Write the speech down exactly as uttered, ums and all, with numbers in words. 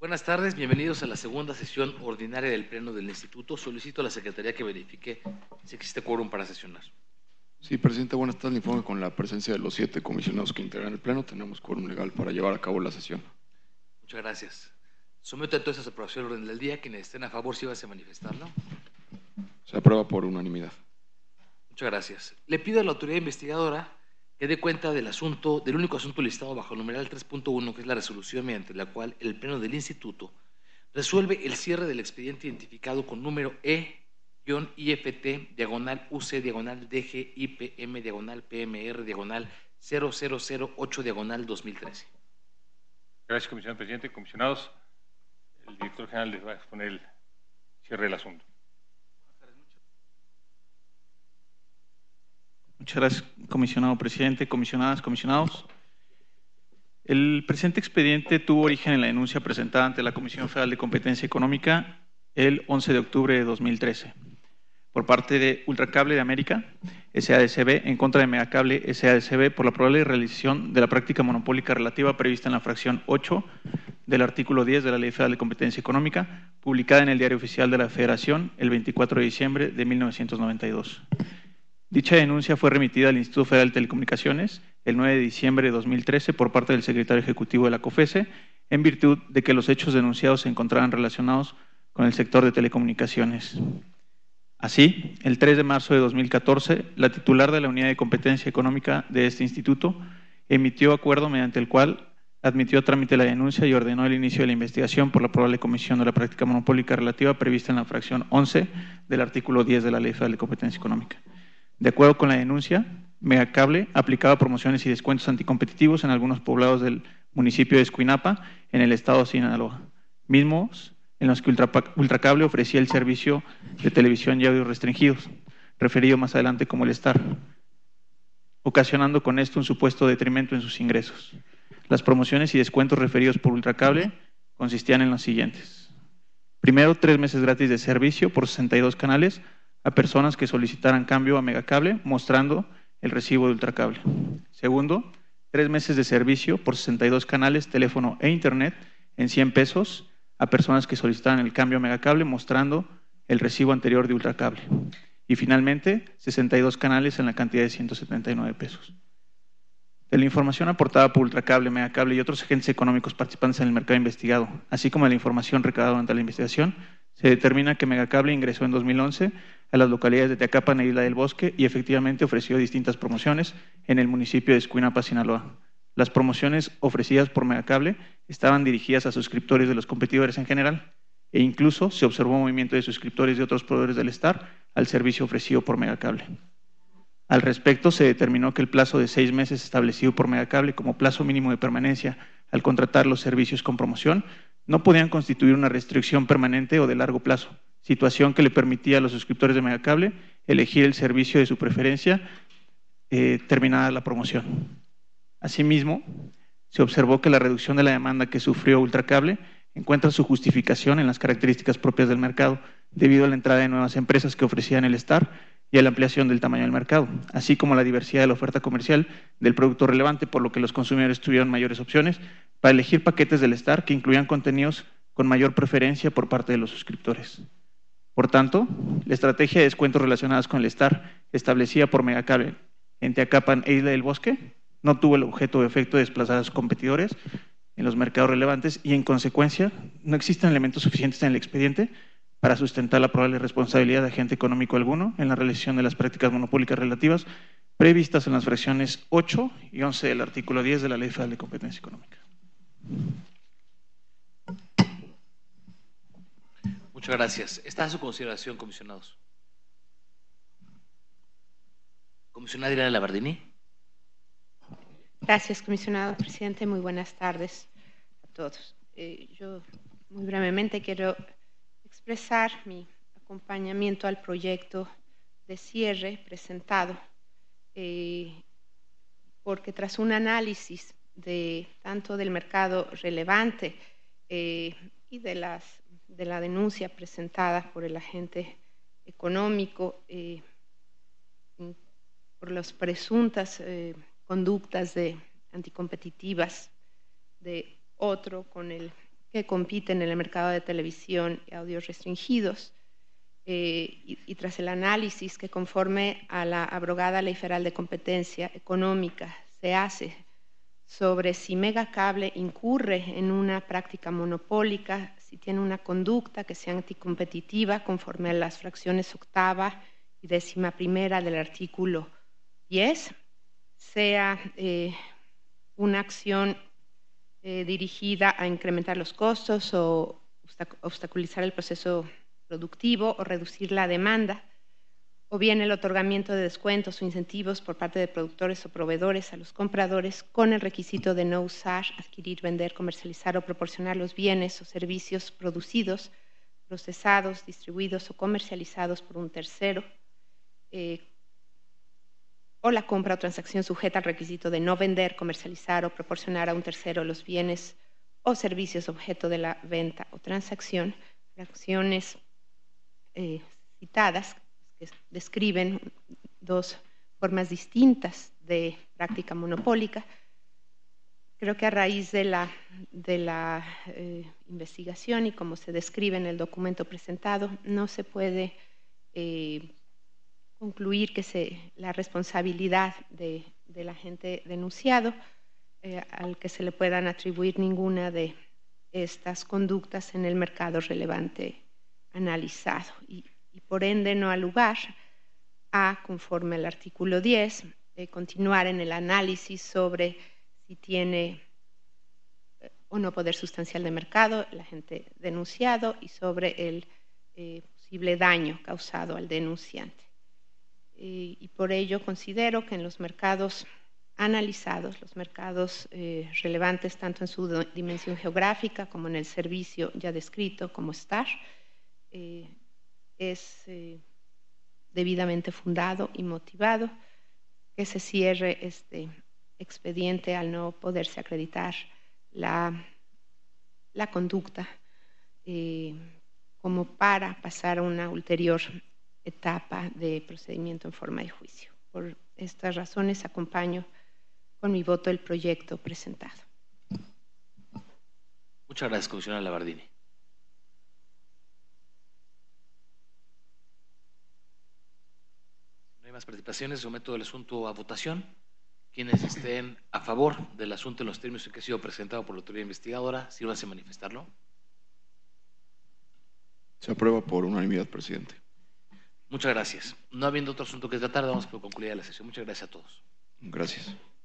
Buenas tardes, bienvenidos a la segunda sesión ordinaria del Pleno del Instituto. Solicito a la Secretaría que verifique si existe quórum para sesionar. Sí, presidente, buenas tardes. Le informo que con la presencia de los siete comisionados que integran el Pleno tenemos quórum legal para llevar a cabo la sesión. Muchas gracias. Someto entonces a aprobación el orden del día. Quienes estén a favor, sí van a manifestarlo. Se aprueba por unanimidad. Muchas gracias. Le pido a la autoridad investigadora que dé cuenta del asunto, del único asunto listado bajo el numeral tres punto uno, que es la resolución mediante la cual el Pleno del Instituto resuelve el cierre del expediente identificado con número E-I F T, diagonal U C, diagonal D G I P M, diagonal P M R, diagonal cero cero cero ocho, diagonal dos mil trece. Gracias, comisionado presidente. Comisionados, el director general les va a exponer el cierre del asunto. Muchas gracias, comisionado presidente, comisionadas, comisionados. El presente expediente tuvo origen en la denuncia presentada ante la Comisión Federal de Competencia Económica el once de octubre de dos mil trece por parte de Ultracable de América, S A D C B, en contra de Megacable, S A D C B, por la probable realización de la práctica monopólica relativa prevista en la fracción ocho del artículo diez de la Ley Federal de Competencia Económica, publicada en el Diario Oficial de la Federación el veinticuatro de diciembre de mil novecientos noventa y dos. Dicha denuncia fue remitida al Instituto Federal de Telecomunicaciones el nueve de diciembre de dos mil trece por parte del secretario ejecutivo de la COFESE, en virtud de que los hechos denunciados se encontraban relacionados con el sector de telecomunicaciones. Así, el tres de marzo de dos mil catorce, la titular de la Unidad de Competencia Económica de este instituto emitió acuerdo mediante el cual admitió a trámite la denuncia y ordenó el inicio de la investigación por la probable comisión de la práctica monopólica relativa prevista en la fracción once del artículo diez de la Ley Federal de Competencia Económica. De acuerdo con la denuncia, Megacable aplicaba promociones y descuentos anticompetitivos en algunos poblados del municipio de Escuinapa, en el estado de Sinaloa, mismos en los que Ultracable ofrecía el servicio de televisión y audio restringidos, referido más adelante como el Star, ocasionando con esto un supuesto detrimento en sus ingresos. Las promociones y descuentos referidos por Ultracable consistían en los siguientes. Primero, tres meses gratis de servicio por sesenta y dos canales a personas que solicitaran cambio a Megacable, mostrando el recibo de Ultracable. Segundo, tres meses de servicio por sesenta y dos canales, teléfono e internet en cien pesos a personas que solicitaran el cambio a Megacable, mostrando el recibo anterior de Ultracable. Y finalmente, sesenta y dos canales en la cantidad de ciento setenta y nueve pesos. De la información aportada por Ultracable, Megacable y otros agentes económicos participantes en el mercado investigado, así como de la información recabada durante la investigación, se determina que Megacable ingresó en dos mil once a las localidades de Teacapan e Isla del Bosque y efectivamente ofreció distintas promociones en el municipio de Escuinapa, Sinaloa. Las promociones ofrecidas por Megacable estaban dirigidas a suscriptores de los competidores en general e incluso se observó movimiento de suscriptores de otros proveedores del Star al servicio ofrecido por Megacable. Al respecto, se determinó que el plazo de seis meses establecido por Megacable como plazo mínimo de permanencia al contratar los servicios con promoción no podían constituir una restricción permanente o de largo plazo, situación que le permitía a los suscriptores de Megacable elegir el servicio de su preferencia eh, terminada la promoción. Asimismo, se observó que la reducción de la demanda que sufrió Ultracable encuentra su justificación en las características propias del mercado, debido a la entrada de nuevas empresas que ofrecían el Star y a la ampliación del tamaño del mercado, así como la diversidad de la oferta comercial del producto relevante, por lo que los consumidores tuvieron mayores opciones para elegir paquetes del Star que incluían contenidos con mayor preferencia por parte de los suscriptores. Por tanto, la estrategia de descuentos relacionadas con el Star establecida por Megacable en Teacapan e Isla del Bosque no tuvo el objeto o efecto de desplazar a sus competidores en los mercados relevantes y, en consecuencia, no existen elementos suficientes en el expediente para sustentar la probable responsabilidad de agente económico alguno en la realización de las prácticas monopólicas relativas previstas en las fracciones ocho y once del artículo diez de la Ley Federal de Competencia Económica. Muchas gracias. Está a su consideración, comisionados. Comisionada Adriana Labardini. Gracias, comisionado presidente. Muy buenas tardes a todos. Eh, yo muy brevemente quiero expresar mi acompañamiento al proyecto de cierre presentado, eh, porque tras un análisis de tanto del mercado relevante eh, y de, las, de la denuncia presentada por el agente económico eh, por las presuntas eh, conductas de, anticompetitivas de otro con el que compiten en el mercado de televisión y audios restringidos. Eh, y, y tras el análisis que conforme a la abrogada Ley Federal de Competencia Económica se hace sobre si Megacable incurre en una práctica monopólica, si tiene una conducta que sea anticompetitiva conforme a las fracciones octava y décima primera del artículo diez, sea eh, una acción eh, dirigida a incrementar los costos o obstaculizar el proceso productivo o reducir la demanda, o bien el otorgamiento de descuentos o incentivos por parte de productores o proveedores a los compradores con el requisito de no usar, adquirir, vender, comercializar o proporcionar los bienes o servicios producidos, procesados, distribuidos o comercializados por un tercero, eh, o la compra o transacción sujeta al requisito de no vender, comercializar o proporcionar a un tercero los bienes o servicios objeto de la venta o transacción, fracciones eh, citadas que describen dos formas distintas de práctica monopólica. Creo que a raíz de la, de la eh, investigación y como se describe en el documento presentado, no se puede eh, concluir que se, la responsabilidad de, del agente denunciado eh, al que se le puedan atribuir ninguna de estas conductas en el mercado relevante analizado. Y, y por ende no ha lugar a, conforme al artículo diez, eh, continuar en el análisis sobre si tiene eh, o no poder sustancial de mercado el agente denunciado y sobre el eh, posible daño causado al denunciante. Eh, y por ello considero que en los mercados analizados, los mercados eh, relevantes tanto en su dimensión geográfica como en el servicio ya descrito como S T A R, eh, es eh, debidamente fundado y motivado que se cierre este expediente al no poderse acreditar la, la conducta eh, como para pasar a una ulterior etapa de procedimiento en forma de juicio. Por estas razones acompaño con mi voto el proyecto presentado. Muchas gracias, comisionada Labardini. No hay más participaciones, someto el asunto a votación. Quienes estén a favor del asunto en los términos en que ha sido presentado por la autoridad investigadora, sírvanse a manifestarlo. Se aprueba por unanimidad, presidente. Muchas gracias. No habiendo otro asunto que tratar, damos por concluida la sesión. Muchas gracias a todos. Gracias.